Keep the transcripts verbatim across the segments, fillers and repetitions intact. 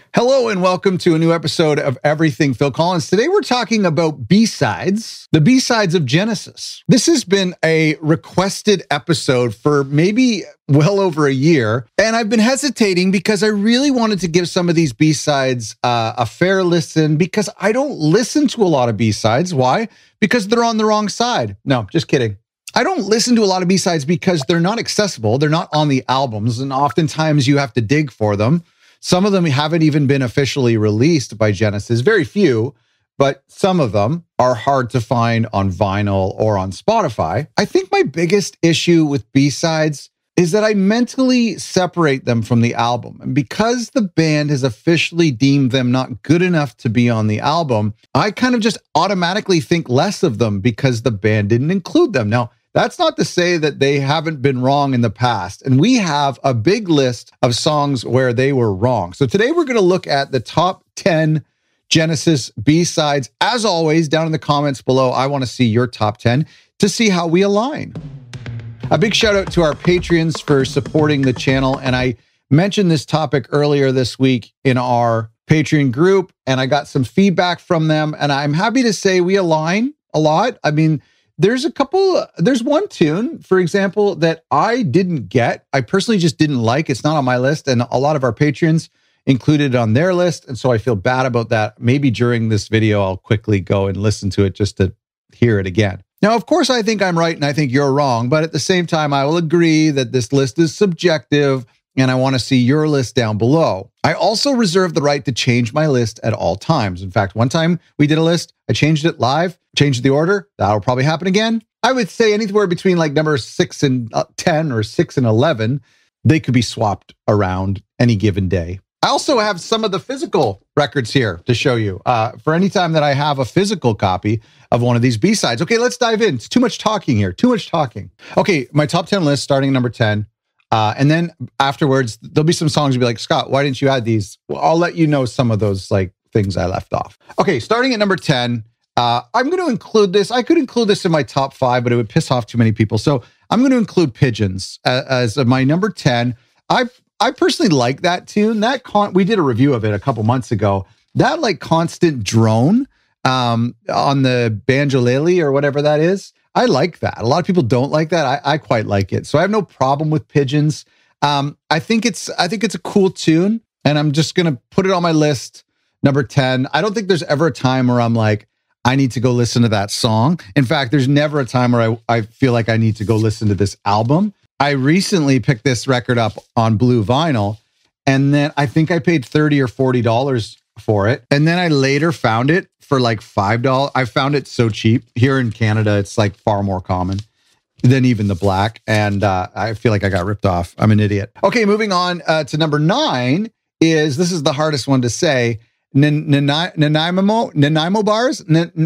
Hello and welcome to a new episode of Everything Phil Collins. Today we're talking about B-sides, the B-sides of Genesis. This has been a requested episode for maybe well over a year, and I've been hesitating because I really wanted to give some of these B-sides uh, a fair listen because I don't listen to a lot of B-sides. Why? Because they're on the wrong side. No, just kidding. I don't listen to a lot of B-sides because they're not accessible. They're not on the albums, and oftentimes you have to dig for them. Some of them haven't even been officially released by Genesis, very few, but some of them are hard to find on vinyl or on Spotify. I think my biggest issue with B-sides is that I mentally separate them from the album. And because the band has officially deemed them not good enough to be on the album, I kind of just automatically think less of them because the band didn't include them. Now, that's not to say that they haven't been wrong in the past. And we have a big list of songs where they were wrong. So today we're going to look at the top ten Genesis B-sides. As always, down in the comments below, I want to see your top ten to see how we align. A big shout out to our Patreons for supporting the channel. And I mentioned this topic earlier this week in our Patreon group, and I got some feedback from them. And I'm happy to say we align a lot. I mean, There's a couple, there's one tune, for example, that I didn't get. I personally just didn't like. It's not on my list. And a lot of our patrons included it on their list. And so I feel bad about that. Maybe during this video, I'll quickly go and listen to it just to hear it again. Now, of course, I think I'm right and I think you're wrong. But at the same time, I will agree that this list is subjective and I want to see your list down below. I also reserve the right to change my list at all times. In fact, one time we did a list, I changed it live, changed the order. That'll probably happen again. I would say anywhere between like number six and ten or six and eleven, they could be swapped around any given day. I also have some of the physical records here to show you uh, for any time that I have a physical copy of one of these B-sides. Okay, let's dive in. It's too much talking here, too much talking. Okay, my top ten list starting at number ten. Uh, and then afterwards, there'll be some songs you'll be like, Scott, why didn't you add these? Well, I'll let you know some of those like things I left off. Okay, starting at number ten, uh, I'm going to include this. I could include this in my top five, but it would piss off too many people. So I'm going to include Pigeons as, as my number ten. I I personally like that tune. That con- we did a review of it a couple months ago. That like constant drone um, on the banjolele or whatever that is. I like that. A lot of people don't like that. I, I quite like it. So I have no problem with Pigeons. Um, I think it's I think it's a cool tune, and I'm just going to put it on my list, number ten. I don't think there's ever a time where I'm like, I need to go listen to that song. In fact, there's never a time where I, I feel like I need to go listen to this album. I recently picked this record up on blue vinyl, and then I think I paid thirty or forty dollars for it. And then I later found it for like five dollars. I found it so cheap. Here in Canada, it's like far more common than even the black. And uh, I feel like I got ripped off. I'm an idiot. Okay, moving on uh, to number nine is, this is the hardest one to say, Nanaimo Nanaimo bars?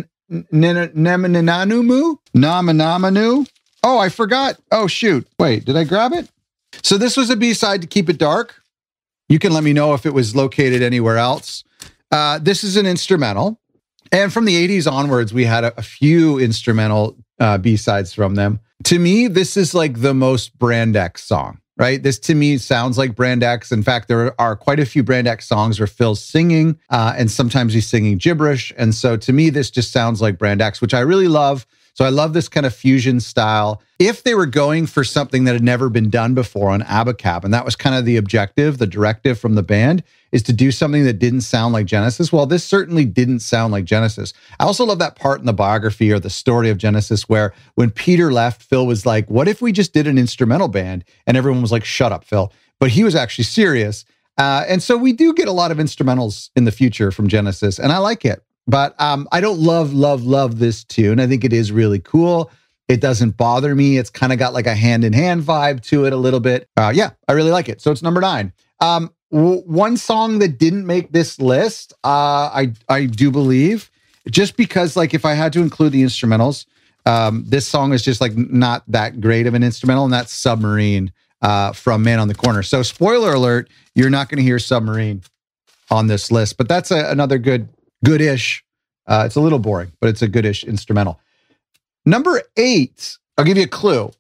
Nananumu? Namanamanu? Oh, I forgot. Oh, shoot. Wait, did I grab it? So this was a B-side to Keep It Dark. You can let me know if it was located anywhere else. Uh, this is an instrumental. And from the eighties onwards, we had a, a few instrumental uh, B-sides from them. To me, this is like the most Brand X song, right? This to me sounds like Brand X. In fact, there are quite a few Brand X songs where Phil's singing, uh, and sometimes he's singing gibberish. And so to me, this just sounds like Brand X, which I really love. So I love this kind of fusion style. If they were going for something that had never been done before on Abacab, and that was kind of the objective, the directive from the band, is to do something that didn't sound like Genesis. Well, this certainly didn't sound like Genesis. I also love that part in the biography or the story of Genesis where when Peter left, Phil was like, what if we just did an instrumental band? And everyone was like, shut up, Phil. But he was actually serious. Uh, and so we do get a lot of instrumentals in the future from Genesis, and I like it. But um, I don't love, love, love this tune. I think it is really cool. It doesn't bother me. It's kind of got like a hand-in-hand vibe to it a little bit. Uh, yeah, I really like it. So it's number nine. Um, w- one song that didn't make this list, uh, I I do believe, just because like if I had to include the instrumentals, um, this song is just like not that great of an instrumental, and that's Submarine uh, from Man on the Corner. So spoiler alert, you're not going to hear Submarine on this list, but that's a, another good Goodish. Uh, it's a little boring, but it's a goodish instrumental. Number eight, I'll give you a clue.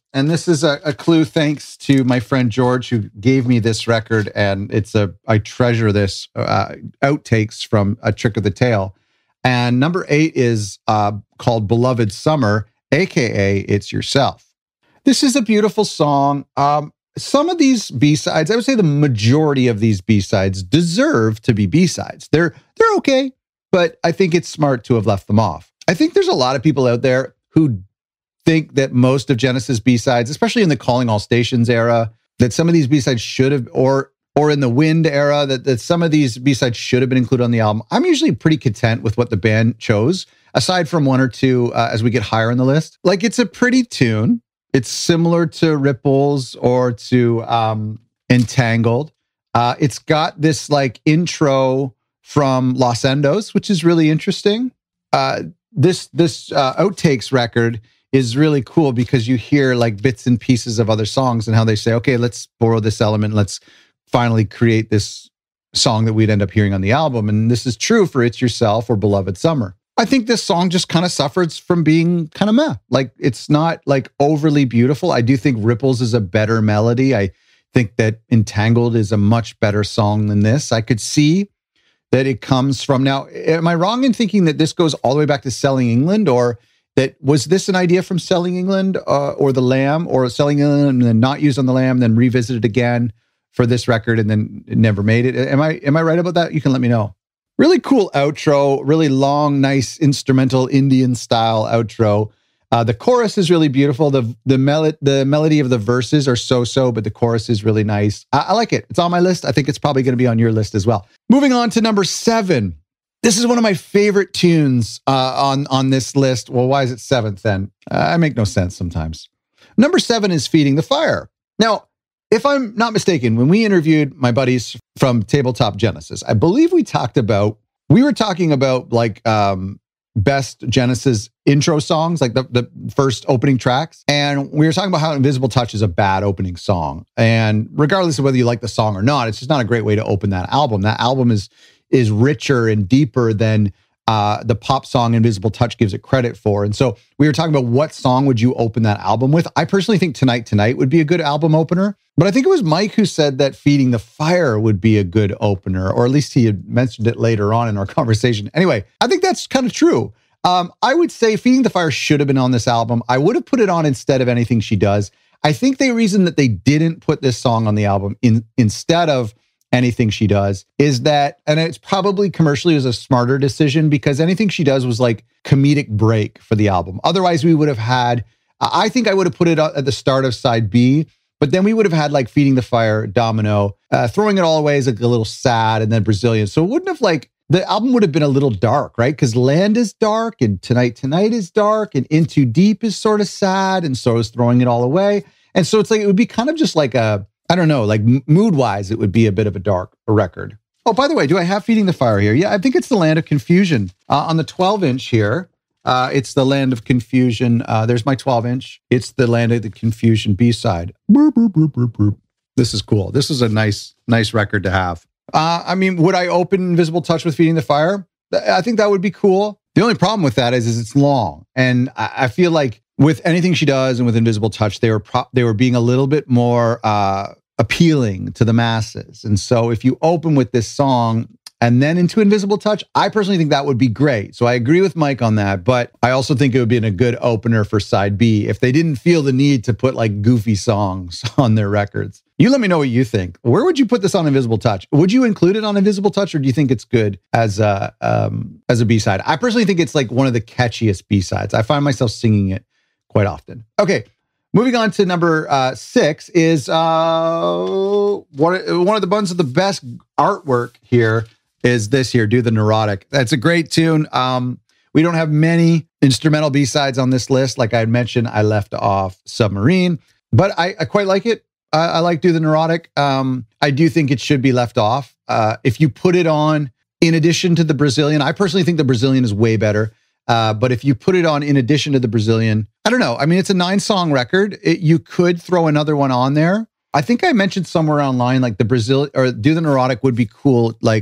And this is a, a clue thanks to my friend George, who gave me this record. And it's a, I treasure this, uh, outtakes from A Trick of the Tail. And number eight is uh, called Beloved Summer, A K A It's Yourself. This is a beautiful song. Um, some of these B-sides, I would say the majority of these B-sides deserve to be B-sides. They're, they're okay, but I think it's smart to have left them off. I think there's a lot of people out there who think that most of Genesis B-sides, especially in the Calling All Stations era, that some of these B-sides should have, or or in the Wind era, that, that some of these B-sides should have been included on the album. I'm usually pretty content with what the band chose, aside from one or two uh, as we get higher on the list. Like, it's a pretty tune. It's similar to Ripples or to um, Entangled. Uh, it's got this like intro from Los Endos, which is really interesting. Uh, this this uh, Outtakes record is really cool because you hear like bits and pieces of other songs and how they say, okay, let's borrow this element. Let's finally create this song that we'd end up hearing on the album. And this is true for It's Yourself or Beloved Summer. I think this song just kind of suffers from being kind of meh. Like, it's not like overly beautiful. I do think Ripples is a better melody. I think that Entangled is a much better song than this. I could see that it comes from, now, am I wrong in thinking that this goes all the way back to Selling England, or that was this an idea from Selling England uh, or The Lamb, or Selling England and then not used on The Lamb, then revisited again for this record and then it never made it? Am I am I right about that? You can let me know. Really cool outro, really long, nice instrumental Indian style outro. Uh, the chorus is really beautiful. The the, mel- the melody of the verses are so-so, but the chorus is really nice. I, I like it. It's on my list. I think it's probably going to be on your list as well. Moving on to number seven. This is one of my favorite tunes uh, on, on this list. Well, why is it seventh then? Uh, I make no sense sometimes. Number seven is Feeding the Fire. Now, if I'm not mistaken, when we interviewed my buddies from Tabletop Genesis, I believe we talked about, we were talking about like um, best Genesis intro songs, like the, the first opening tracks. And we were talking about how Invisible Touch is a bad opening song. And regardless of whether you like the song or not, it's just not a great way to open that album. That album is is richer and deeper than uh, the pop song Invisible Touch gives it credit for. And so we were talking about what song would you open that album with. I personally think Tonight Tonight would be a good album opener. But I think it was Mike who said that Feeding the Fire would be a good opener, or at least he had mentioned it later on in our conversation. Anyway, I think that's kind of true. Um, I would say Feeding the Fire should have been on this album. I would have put it on instead of Anything She Does. I think the reason that they didn't put this song on the album in, instead of Anything She Does is that, and it's probably commercially was a smarter decision, because Anything She Does was like comedic break for the album. Otherwise, we would have had, I think I would have put it at the start of side B, but then we would have had like Feeding the Fire, Domino, uh, Throwing It All Away is like a little sad, and then Brazilian. So it wouldn't have like, the album would have been a little dark, right? Because Land is dark, and Tonight Tonight is dark, and In Too Deep is sort of sad, and so is Throwing It All Away. And so it's like, it would be kind of just like a, I don't know, like mood-wise, it would be a bit of a dark record. Oh, by the way, do I have Feeding the Fire here? Yeah, I think it's the Land of Confusion. Uh, on the twelve inch here, uh, it's the Land of Confusion. Uh, there's my twelve inch. It's the Land of the Confusion B-side. Boop, boop, boop, boop, boop. This is cool. This is a nice, nice record to have. Uh, I mean, would I open Invisible Touch with Feeding the Fire? I think that would be cool. The only problem with that is, is it's long. And I, I feel like with Anything She Does and with Invisible Touch, they were pro- they were being a little bit more uh, appealing to the masses. And so if you open with this song and then into Invisible Touch, I personally think that would be great. So I agree with Mike on that, but I also think it would be a good opener for side B if they didn't feel the need to put like goofy songs on their records. You let me know what you think. Where would you put this on Invisible Touch? Would you include it on Invisible Touch, or do you think it's good as a um, as a B-side? I personally think it's like one of the catchiest B-sides. I find myself singing it quite often. Okay, moving on to number uh, six is uh, one, one of the ones of the best artwork here is this here, Do the Neurotic. That's a great tune. Um, we don't have many instrumental B-sides on this list. Like I had mentioned, I left off Submarine, but I, I quite like it. I, I like Do the Neurotic. Um, I do think it should be left off. Uh, if you put it on in addition to the Brazilian, I personally think the Brazilian is way better. Uh, but if you put it on in addition to the Brazilian, I don't know. I mean, it's a nine song record. It, you could throw another one on there. I think I mentioned somewhere online, like the Brazil or Do the Neurotic would be cool. Like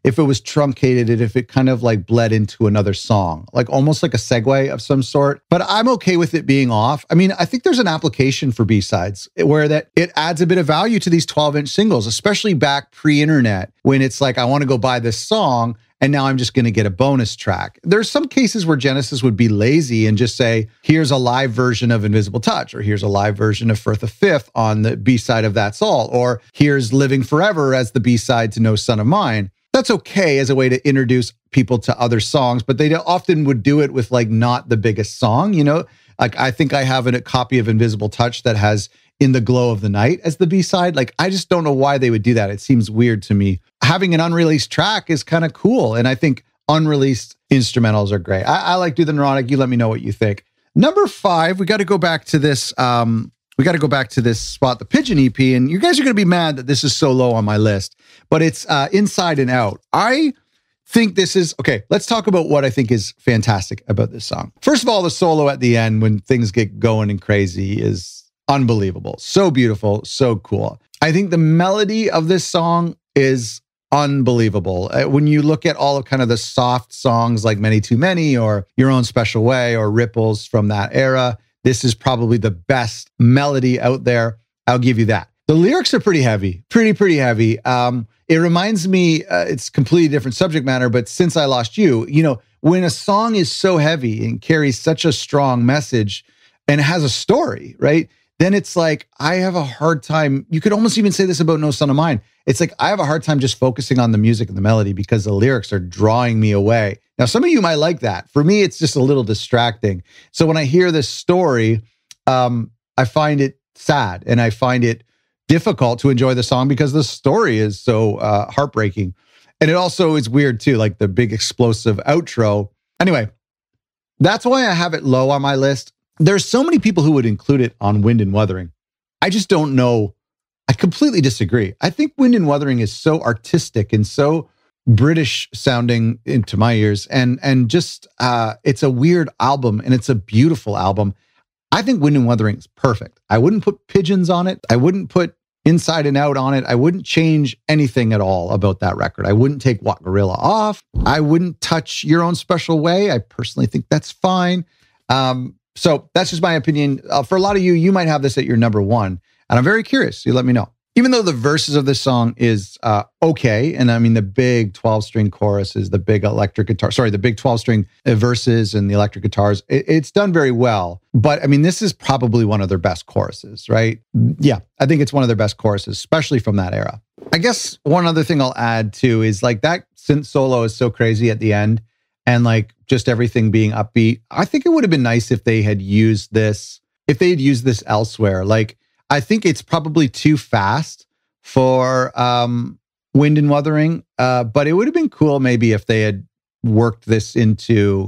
if it was truncated, and if it kind of like bled into another song, like almost like a segue of some sort. But I'm okay with it being off. I mean, I think there's an application for B-sides where that it adds a bit of value to these twelve inch singles, especially back pre-internet when it's like, I want to go buy this song and now I'm just going to get a bonus track. There's some cases where Genesis would be lazy and just say, here's a live version of Invisible Touch, or here's a live version of Firth of Fifth on the B-side of That's All, or here's Living Forever as the B-side to No Son of Mine. That's okay as a way to introduce people to other songs, but they often would do it with like not the biggest song, you know? Like I think I have a copy of Invisible Touch that has In the Glow of the Night as the B-side. Like, I just don't know why they would do that. It seems weird to me. Having an unreleased track is kind of cool. And I think unreleased instrumentals are great. I, I like Do the Neurotic. You let me know what you think. Number five, we got to go back to this. Um, we got to go back to this spot, the Pigeon E P. And you guys are going to be mad that this is so low on my list, but it's uh, Inside and Out. I think this is, okay, let's talk about what I think is fantastic about this song. First of all, the solo at the end when things get going and crazy is unbelievable. So beautiful, so cool. I think the melody of this song is unbelievable. Uh, when you look at all of kind of the soft songs like Many Too Many or Your Own Special Way or Ripples from that era, this is probably the best melody out there. I'll give you that. The lyrics are pretty heavy, pretty, pretty heavy. Um, it reminds me, uh, it's completely different subject matter, but Since I Lost You, you know, when a song is so heavy and carries such a strong message and has a story, right? Then it's like, I have a hard time. You could almost even say this about No Son of Mine. It's like, I have a hard time just focusing on the music and the melody because the lyrics are drawing me away. Now, some of you might like that. For me, it's just a little distracting. So when I hear this story, um, I find it sad and I find it difficult to enjoy the song because the story is so uh, heartbreaking. And it also is weird too, like the big explosive outro. Anyway, that's why I have it low on my list. There's so many people who would include it on Wind and Wuthering. I just don't know. I completely disagree. I think Wind and Wuthering is so artistic and so British sounding into my ears. And, and just, uh, it's a weird album and it's a beautiful album. I think Wind and Wuthering is perfect. I wouldn't put Pigeons on it. I wouldn't put Inside and Out on it. I wouldn't change anything at all about that record. I wouldn't take Walk Gorilla off. I wouldn't touch Your Own Special Way. I personally think that's fine. Um, So that's just my opinion. Uh, for a lot of you, you might have this at your number one. And I'm very curious. You let me know. Even though the verses of this song is uh, okay. And I mean, the big twelve string choruses, the big electric guitar, sorry, the big twelve string verses and the electric guitars, it, it's done very well. But I mean, this is probably one of their best choruses, right? Yeah, I think it's one of their best choruses, especially from that era. I guess one other thing I'll add too is like that synth solo is so crazy at the end. And like just everything being upbeat. I think it would have been nice if they had used this, if they had used this elsewhere. Like, I think it's probably too fast for um, Wind and Wuthering, uh, but it would have been cool maybe if they had worked this into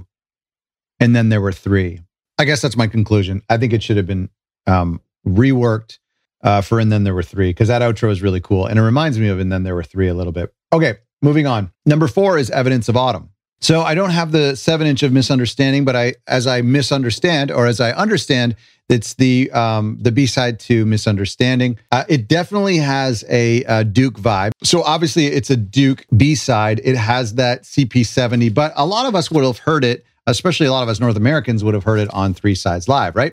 And Then There Were Three. I guess that's my conclusion. I think it should have been um, reworked uh, for And Then There Were Three, because that outro is really cool. And it reminds me of And Then There Were Three a little bit. Okay, moving on. Number four is Evidence of Autumn. So I don't have the seven inch of Misunderstanding, but I, as I misunderstand, or as I understand, it's the um, the B-side to Misunderstanding. Uh, it definitely has a, a Duke vibe. So obviously it's a Duke B-side. It has that C P seventy, but a lot of us would have heard it, especially a lot of us North Americans would have heard it on Three Sides Live, right?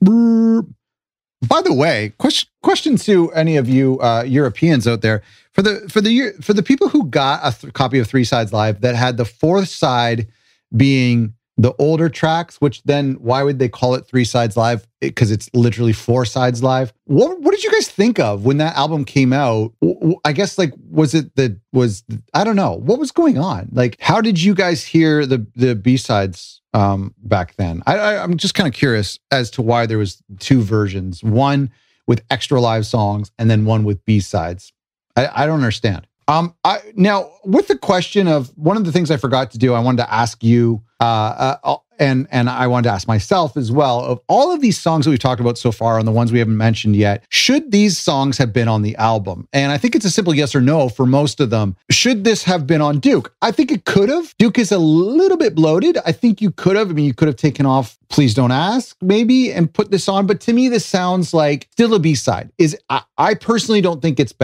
By the way, question, question to any of you uh, Europeans out there. For the for the for the people who got a th- copy of Three Sides Live that had the fourth side being the older tracks, which then why would they call it Three Sides Live? Because it, it's literally four sides live. What what did you guys think of when that album came out? I guess like was it the was I don't know what was going on. Like how did you guys hear the the B sides um, back then? I, I I'm just kind of curious as to why there was two versions, one with extra live songs and then one with B sides. I, I don't understand. Um, I, now, with the question of one of the things I forgot to do, I wanted to ask you, uh, uh, and and I wanted to ask myself as well, of all of these songs that we've talked about so far and the ones we haven't mentioned yet, should these songs have been on the album? And I think it's a simple yes or no for most of them. Should this have been on Duke? I think it could have. Duke is a little bit bloated. I think you could have. I mean, you could have taken off Please Don't Ask, maybe, and put this on. But to me, this sounds like still a B-side. Is I, I personally don't think it's better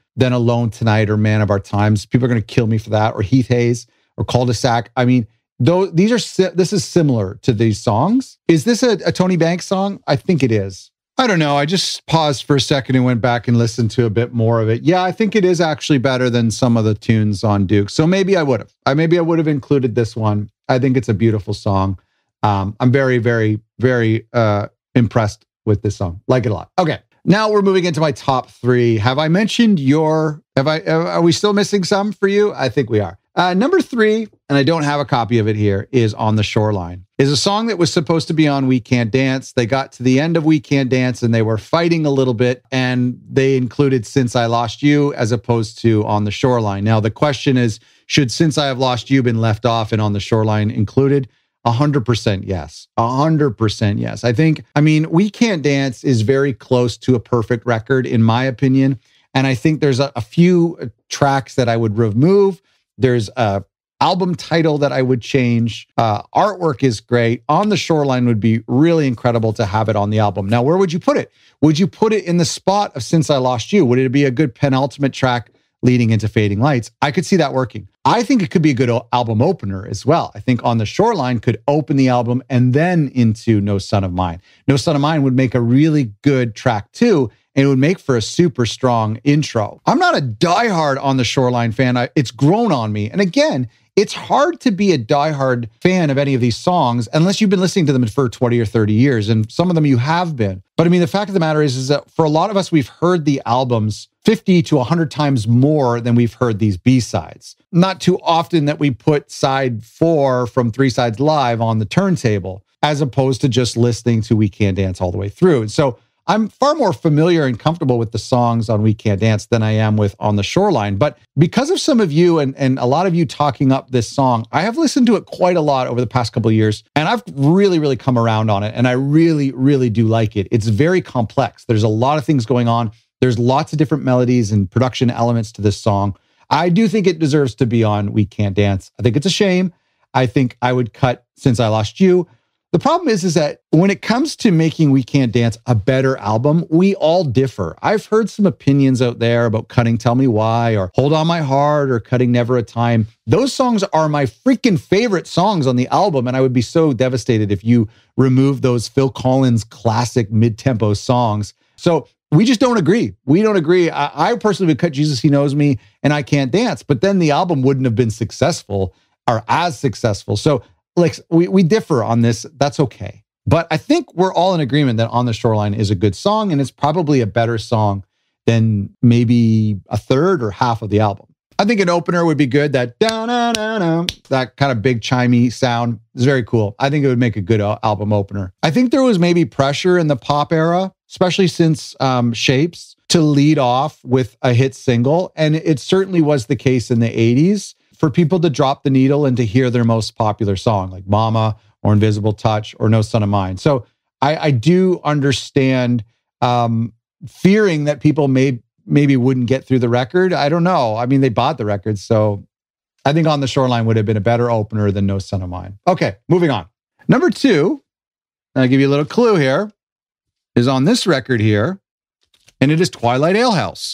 than Alone Tonight or Man of Our Times. People are going to kill me for that, or Heath Hayes or Cul-de-sac. I mean, though these are this is similar to these songs. Is this a, a Tony Banks song? I think it is. I don't know. I just paused for a second and went back and listened to a bit more of it. Yeah, I think it is actually better than some of the tunes on Duke. So maybe I would have. I maybe I would have included this one. I think it's a beautiful song. Um, I'm very, very, very uh, impressed with this song. Like it a lot. Okay. Now we're moving into my top three. Have I mentioned your, have I, are we still missing some for you? I think we are. Uh, number three, and I don't have a copy of it here, is On the Shoreline. Is a song that was supposed to be on We Can't Dance. They got to the end of We Can't Dance and they were fighting a little bit, and they included Since I Lost You as opposed to On the Shoreline. Now, the question is, should Since I Have Lost You been left off and On the Shoreline included? A hundred percent yes. A hundred percent yes. I think, I mean, We Can't Dance is very close to a perfect record, in my opinion. And I think there's a, a few tracks that I would remove. There's a album title that I would change. Uh, artwork is great. On the Shoreline would be really incredible to have it on the album. Now, where would you put it? Would you put it in the spot of Since I Lost You? Would it be a good penultimate track leading into Fading Lights? I could see that working. I think it could be a good album opener as well. I think On the Shoreline could open the album and then into No Son of Mine. No Son of Mine would make a really good track too, and it would make for a super strong intro. I'm not a diehard On the Shoreline fan. I, it's grown on me. And again, it's hard to be a diehard fan of any of these songs unless you've been listening to them for twenty or thirty years. And some of them you have been. But I mean, the fact of the matter is, is that for a lot of us, we've heard the albums fifty to one hundred times more than we've heard these B-sides. Not too often that we put side four from Three Sides Live on the turntable, as opposed to just listening to We Can't Dance all the way through. And so I'm far more familiar and comfortable with the songs on We Can't Dance than I am with On the Shoreline. But because of some of you and, and a lot of you talking up this song, I have listened to it quite a lot over the past couple of years, and I've really, really come around on it. And I really, really do like it. It's very complex. There's a lot of things going on. There's lots of different melodies and production elements to this song. I do think it deserves to be on We Can't Dance. I think it's a shame. I think I would cut Since I Lost You. The problem is, is that when it comes to making We Can't Dance a better album, we all differ. I've heard some opinions out there about cutting Tell Me Why or Hold On My Heart or cutting Never a Time. Those songs are my freaking favorite songs on the album, and I would be so devastated if you remove those Phil Collins classic mid-tempo songs. So we just don't agree. We don't agree. I, I personally would cut Jesus, He Knows Me, and I Can't Dance, but then the album wouldn't have been successful or as successful. So like we, we differ on this. That's okay. But I think we're all in agreement that On the Shoreline is a good song, and it's probably a better song than maybe a third or half of the album. I think an opener would be good. That da na na na, that kind of big chimey sound is very cool. I think it would make a good album opener. I think there was maybe pressure in the pop era, especially since um, Shapes, to lead off with a hit single. And it certainly was the case in the eighties for people to drop the needle and to hear their most popular song, like Mama or Invisible Touch or No Son of Mine. So I, I do understand um, fearing that people may maybe wouldn't get through the record. I don't know. I mean, they bought the record. So I think On the Shoreline would have been a better opener than No Son of Mine. Okay, moving on. Number two, I'll give you a little clue here, is on this record here, and it is Twilight Alehouse.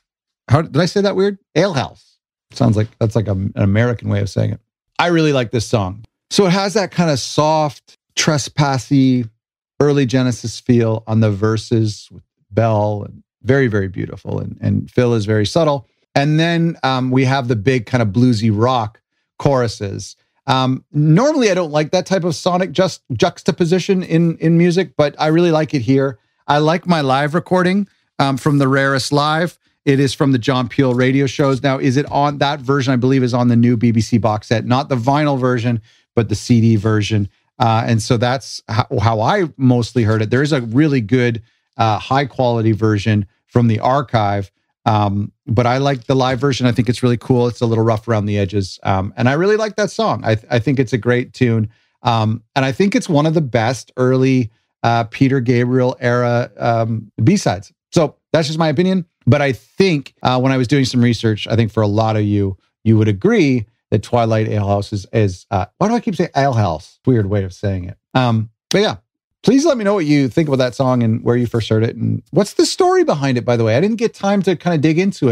How did I say that weird? Alehouse. Sounds like that's like a, an American way of saying it. I really like this song. So it has that kind of soft, trespassy, early Genesis feel on the verses with Bell, and very, very beautiful. And, and Phil is very subtle. And then um, we have the big kind of bluesy rock choruses. Um, normally, I don't like that type of sonic just juxtaposition in, in music, but I really like it here. I like my live recording um, from the Rarest Live. It is from the John Peel radio shows. Now, is it on that version? I believe is on the new B B C box set, not the vinyl version, but the C D version. Uh, and so that's how, how I mostly heard it. There is a really good, uh, high quality version from the archive. Um, but I like the live version. I think it's really cool. It's a little rough around the edges. Um, and I really like that song. I, I think it's a great tune. Um, and I think it's one of the best early uh, Peter Gabriel era um, B-sides. So that's just my opinion. But I think uh, when I was doing some research, I think for a lot of you, you would agree that Twilight Alehouse is, is uh, why do I keep saying Alehouse? Weird way of saying it. Um, but yeah, please let me know what you think about that song and where you first heard it. And what's the story behind it, by the way? I didn't get time to kind of dig into it.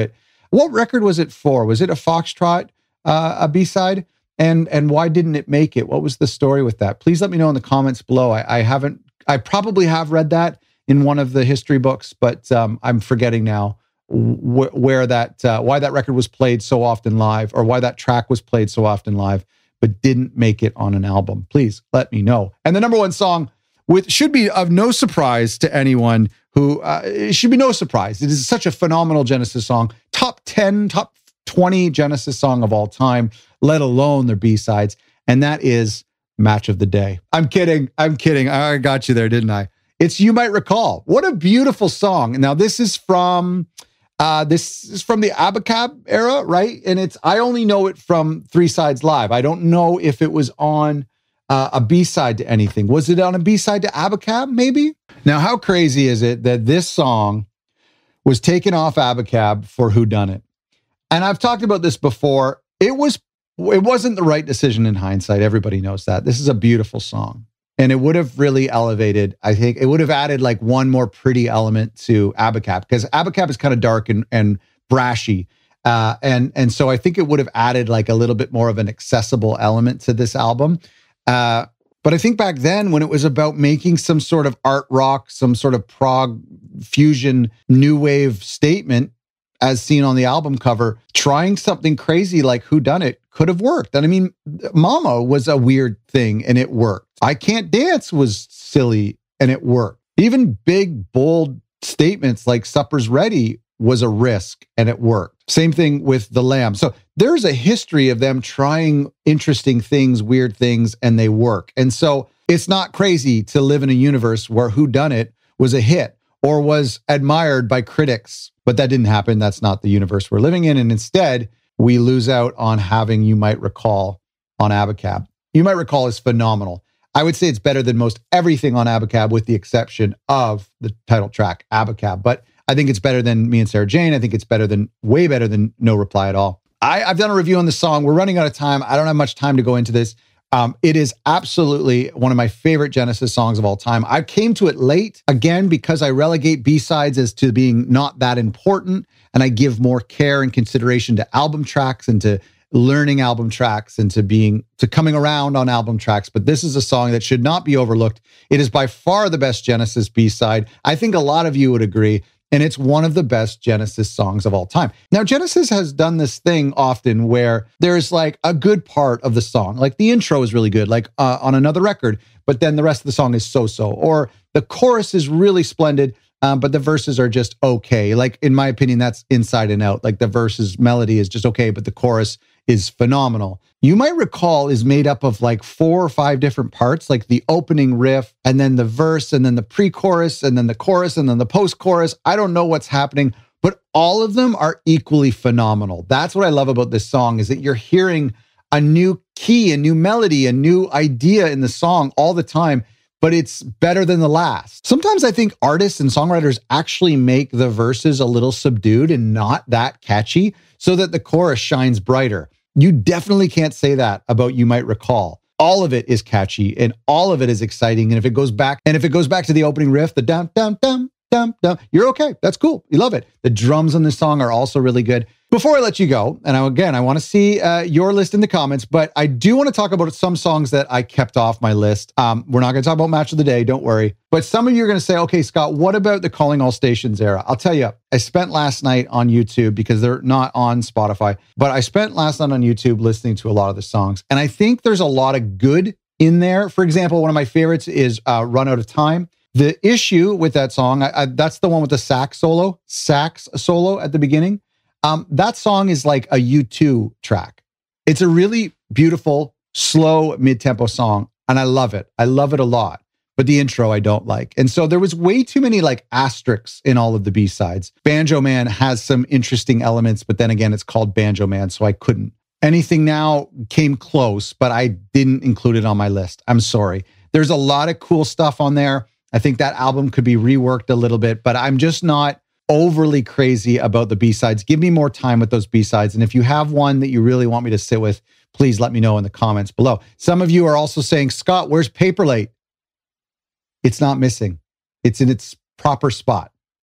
What record was it for? Was it a Foxtrot, uh, a B-side? And and why didn't it make it? What was the story with that? Please let me know in the comments below. I, I haven't, I probably have read that in one of the history books, but um, I'm forgetting now wh- where that, uh, why that record was played so often live, or why that track was played so often live, but didn't make it on an album. Please let me know. And the number one song, with should be of no surprise to anyone who, uh, it should be no surprise. It is such a phenomenal Genesis song. Top ten, top twenty Genesis song of all time, let alone their B-sides. And that is Match of the Day. I'm kidding. I'm kidding. I got you there, didn't I? It's You Might Recall. What a beautiful song. Now, this is from, uh, this is from the Abacab era, right? And it's, I only know it from Three Sides Live. I don't know if it was on uh, a B-side to anything. Was it on a B-side to Abacab, maybe? Now, how crazy is it that this song was taken off Abacab for Whodunit? And I've talked about this before. It was, it wasn't the right decision in hindsight. Everybody knows that. This is a beautiful song. And it would have really elevated, I think, it would have added like one more pretty element to Abacab, because Abacab is kind of dark and, and brashy. Uh, and, and so I think it would have added like a little bit more of an accessible element to this album. Uh, but I think back then, when it was about making some sort of art rock, some sort of prog fusion, new wave statement, as seen on the album cover, trying something crazy like Whodunit could have worked. And I mean, Mama was a weird thing and it worked. I Can't Dance was silly and it worked. Even big, bold statements like Supper's Ready was a risk and it worked. Same thing with The Lamb. So there's a history of them trying interesting things, weird things, and they work. And so it's not crazy to live in a universe where Whodunit was a hit or was admired by critics. But that didn't happen. That's not the universe we're living in. And instead, we lose out on having You Might Recall on Abacab. You Might Recall is phenomenal. I would say it's better than most everything on Abacab, with the exception of the title track, Abacab. But I think it's better than Me and Sarah Jane. I think it's better than, way better than No Reply at All. I, I've done a review on the song. We're running out of time. I don't have much time to go into this. Um, it is absolutely one of my favorite Genesis songs of all time. I came to it late, again, because I relegate B-sides as to being not that important, and I give more care and consideration to album tracks and to learning album tracks and to being, to coming around on album tracks. But this is a song that should not be overlooked. It is by far the best Genesis B-side. I think a lot of you would agree. And it's one of the best Genesis songs of all time. Now, Genesis has done this thing often where there's like a good part of the song, like the intro is really good, like uh, on another record, but then the rest of the song is so-so. Or the chorus is really splendid, um, but the verses are just okay. Like, in my opinion, that's Inside and Out. Like, the verses melody is just okay, but the chorus is phenomenal. You Might Recall is made up of like four or five different parts, like the opening riff, and then the verse, and then the pre-chorus, and then the chorus, and then the post-chorus. I don't know what's happening, but all of them are equally phenomenal. That's what I love about this song, is that you're hearing a new key, a new melody, a new idea in the song all the time, but it's better than the last. Sometimes I think artists and songwriters actually make the verses a little subdued and not that catchy so that the chorus shines brighter. You definitely can't say that about You Might Recall. All of it is catchy and all of it is exciting. And if it goes back, and if it goes back to the opening riff, the dum, dum, dum, dum, dum, you're okay. That's cool. You love it. The drums on this song are also really good. Before I let you go, and I, again, I want to see uh, your list in the comments, but I do want to talk about some songs that I kept off my list. Um, we're not going to talk about Match of the Day, don't worry. But some of you are going to say, okay, Scott, what about the Calling All Stations era? I'll tell you, I spent last night on YouTube, because they're not on Spotify, but I spent last night on YouTube listening to a lot of the songs. And I think there's a lot of good in there. For example, one of my favorites is uh, Run Out of Time. The issue with that song, I, I, that's the one with the sax solo, sax solo at the beginning. Um, that song is like a U two track. It's a really beautiful, slow, mid-tempo song, and I love it. I love it a lot, but the intro I don't like. And so there was way too many like asterisks in all of the B-sides. Banjo Man has some interesting elements, but then again, it's called Banjo Man, so I couldn't. Anything Now came close, but I didn't include it on my list. I'm sorry. There's a lot of cool stuff on there. I think that album could be reworked a little bit, but I'm just not overly crazy about the B-sides. Give me more time with those B-sides. And if you have one that you really want me to sit with, please let me know in the comments below. Some of you are also saying, Scott, where's Paperlate? It's not missing. It's in its proper spot.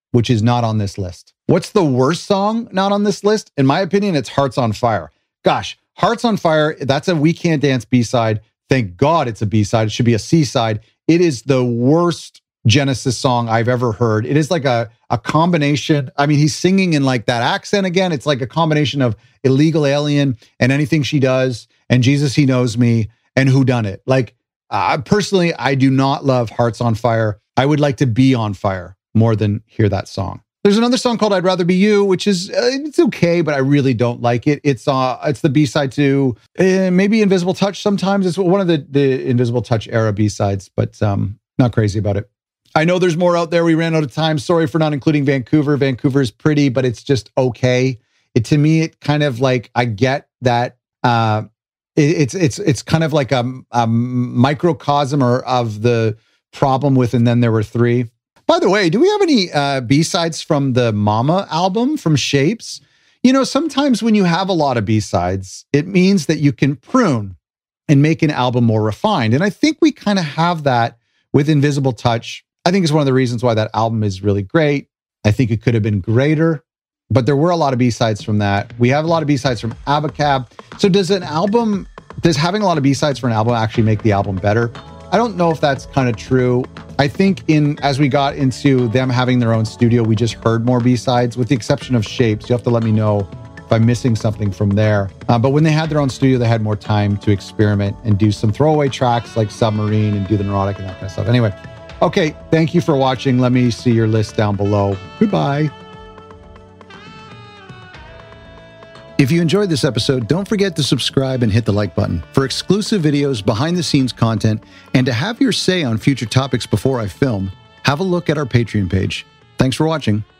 which is not on this list. What's the worst song not on this list? In my opinion, it's Hearts on Fire. Gosh, Hearts on Fire, that's a We Can't Dance B-side. Thank God it's a B-side. It should be a C-side. It is the worst Genesis song I've ever heard. It is like a, a combination. I mean, he's singing in like that accent again. It's like a combination of Illegal Alien and Anything She Does and Jesus, He Knows Me and Who Done It. Like, uh, personally, I do not love Hearts on Fire. I would like to be on fire more than hear that song. There's another song called I'd Rather Be You, which is, uh, it's okay, but I really don't like it. It's uh, it's the B-side to uh, maybe Invisible Touch sometimes. It's one of the, the Invisible Touch era B-sides, but um, not crazy about it. I know there's more out there. We ran out of time. Sorry for not including Vancouver. Vancouver is pretty, but it's just okay. It, to me, it kind of like, I get that uh, it, it's it's it's kind of like a, a microcosm or of the problem with And Then There Were Three. By the way, do we have any uh, B-sides from the Mama album from Shapes? You know, sometimes when you have a lot of B-sides, it means that you can prune and make an album more refined. And I think we kind of have that with Invisible Touch. I think it's one of the reasons why that album is really great. I think it could have been greater, but there were a lot of B-sides from that. We have a lot of B-sides from Abacab. So does an album, does having a lot of B-sides for an album actually make the album better? I don't know if that's kind of true. I think in as we got into them having their own studio, we just heard more B-sides, with the exception of Shapes. You have to let me know if I'm missing something from there. Uh, but when they had their own studio, they had more time to experiment and do some throwaway tracks like Submarine and do the Neurotic and that kind of stuff. Anyway, okay, thank you for watching. Let me see your list down below. Goodbye. If you enjoyed this episode, don't forget to subscribe and hit the like button for exclusive videos, behind-the-scenes content, and to have your say on future topics before I film. Have a look at our Patreon page. Thanks for watching.